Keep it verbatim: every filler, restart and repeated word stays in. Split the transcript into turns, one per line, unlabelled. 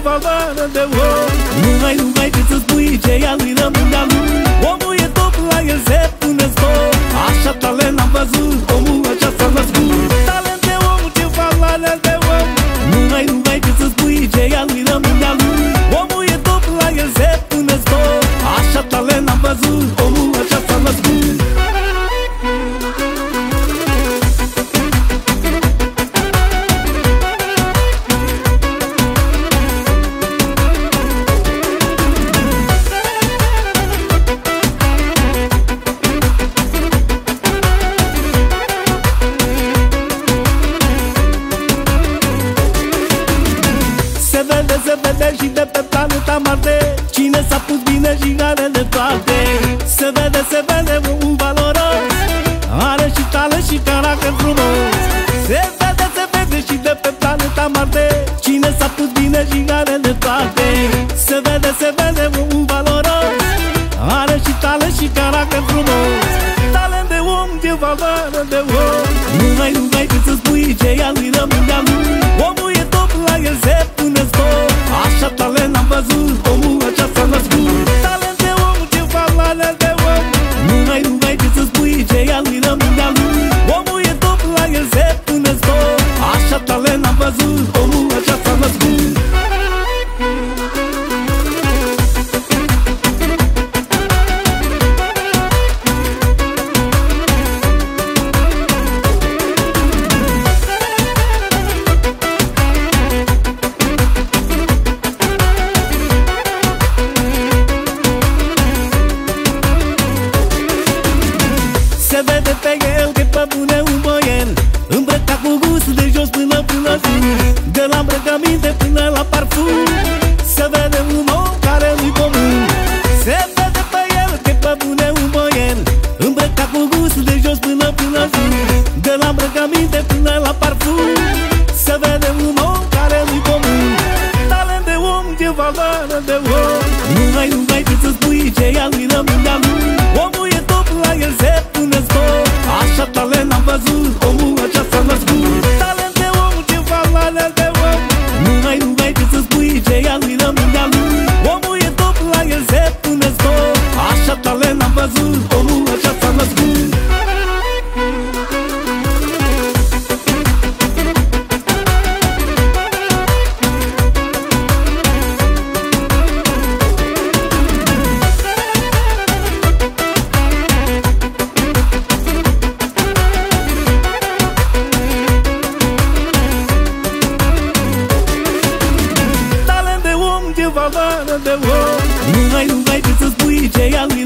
valoare de om. Nu mai, nu mai trebuie să spui ce ea lui rămâne a lui. Omul e top, la el se pune scop. Așa talent am văzut, omul așa s-a născut. Talent de om, ce valoare de om. Nu mai, nu mai trebuie să spui ce ea lui rămâne a lui. Omul e top, la el se pune scop. Așa talent am văzut, omul așa s-a născut. Se vede și de pe planeta Marte cine s-a pus bine și are de toate. Se vede, se vede un valoros, are și talent și caracter frumos. Se vede, se vede și de pe planeta Marte cine s-a pus bine și are de toate. Se vede, se vede un valoros, are și talent și caracter frumos. Talent de om, de valoare de om. Nu mai, nu mai trebuie să spui ce ea lui rămâne a lui. Omul e top, la el se pune scop. Așa talent am văzut, omul așa s-a născut. Talent de om, ce valoare de om. Nu mai, nu mai trebuie să spui ce ea lui rămâne a lui. Omul e top, la el se pune scop. Așa talent am văzut, omul așa s-a născut. Se vede pe el că pe bune un boier, îmbrăcat cu gust de jos până până sus, de la îmbrăcăminte până la parfum. Se vede un om care nu-i comun. Se vede pe el că pe bune un boier, îmbrăcat cu gust de jos până până sus, de la îmbrăcăminte până la parfum. Se vede un om care nu-i comun. Talent de om, de valoare de om. Nu mai, nu mai trebuie să spui ce ea lui rămâne a lui. Omul e top, la el se pune scop. Așa talent am văzut, omul așa s-a născut. Talent de om, ce valoare de om. Nu mai, nu mai trebuie să spui ce ea lui rămâne a lui. Omul e top, la el se pune scop. Așa talent am văzut, omul așa s-a născut. Valoare de om. Nu mai, nu mai trebuie să spui ce ea lui